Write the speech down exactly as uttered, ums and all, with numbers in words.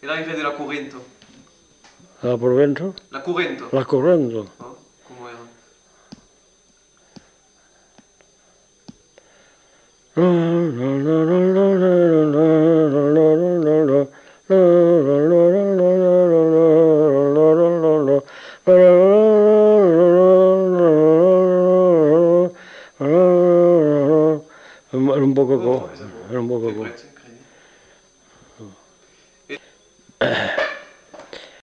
E l'arrivée de la Corrento. La Provento? La Corrento. La Corrento. Oh, come era? Era un poco... Oh, Era un poco... Te prete, credi.